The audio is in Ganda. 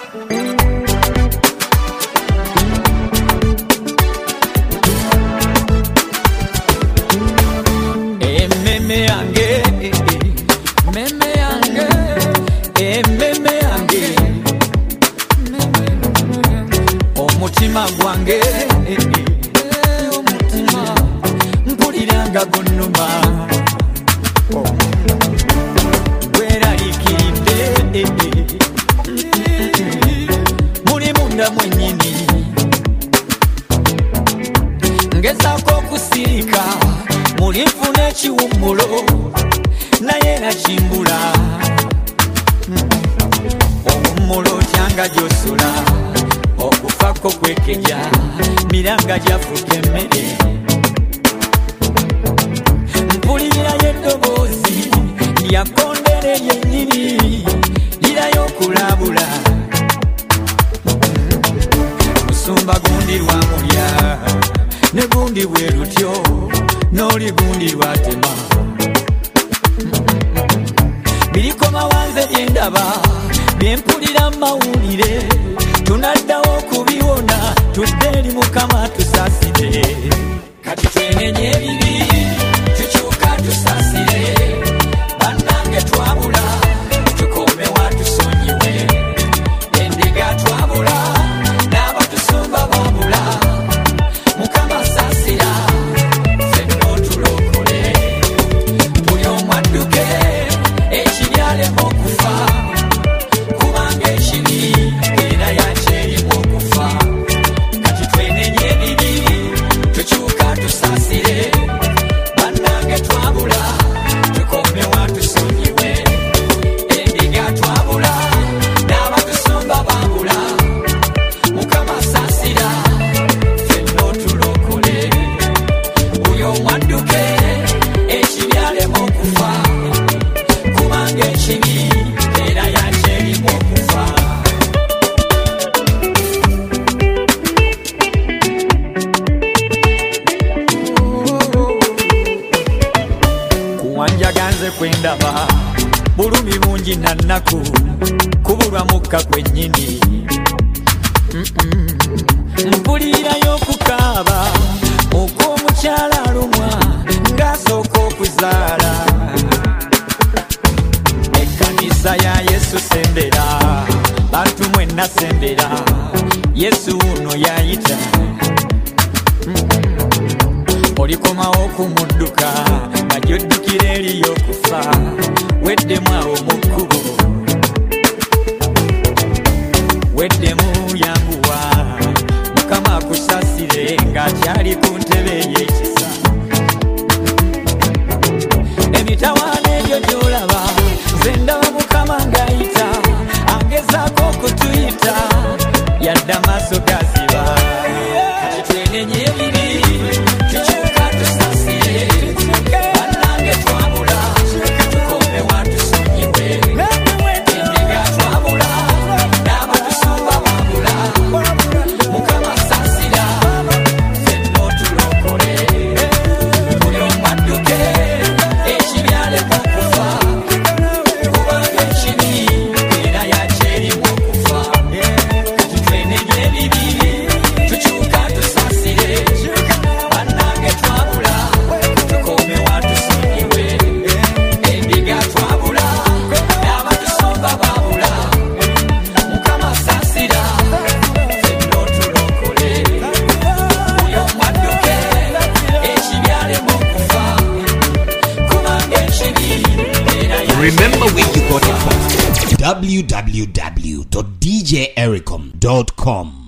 Omutima gwange omutima mpuliranga gunnuma gweraliikidde muli munda mwennyini ngezaako okusirika muli nfuna ekiwummulo naye nakimbula omuwummulo tyanga gyosula okufako kwekeja miranga gyafuka emmere mpulirirayo eddoboozi lyakondere lyennyini lirayo okulabula musumba gundi lwamulya ne gundi bwe lutyo n'oli gundi lwatema birikoma wanze byendaba byempulira mawulire tunaddawo kubiwona tudde eri Mukama tusaasire kati twenenye ebibi tukyuka tusaasire bannange twabula tukome watusonyiwe endiga twabula n'abatusumba babula Mukama saasira ffenna otulokole buli omu adduke ekiryalema okufa kubanga ekibi era yakyerimu okufa kati twenenye ebibi tukyuka tusaasire bannange twabula tukome watusonyiwe endiga twabula n'abatusumba babula Mukama saasira ffenna otulokole buli omu adduke ekibyalema okufa kubanga ekibi era yakyerimu okufa kuwanja ganze kwendaba bulumi bungi na nnaku kubulwa mukka kwennyini mpulirayo okukaaba okw'omukyala alumwa ng'asooka okuzaala ekkanisa ya Yesu sembera bantu mwenna sembera Yesu uno yayita olikomawo okumudduka nga gy'oddukira eriyo okufa weddemu awo mu kkubo weddemu yanguwa Mukama akusaasire ng'akyali ku ntebe y'ekisa emitawaana egyo gy'olaba nze ndaba Mukama ng'ayita angezaako okutuyita yadde amaaso gaziba kati twenenye ebibi tukyuka tusaasire bannange twabula tukome watusonyiwe endiga twabula n'abatusumba babula Mukama saasira ffenna otulokole buli omu adduke ekibyalema okufa kubanga ekibi era yakyerimu okufa kati twenenye ebibi tukyuka tusaasire bannange twabula tukome watusonyiwe endiga twabula n'abatusumba babula Mukama saasira ffenna otulokole buli omu adduke ekibyalema okufa kubanga ekibi era Remember where you got it from. www.djericom.com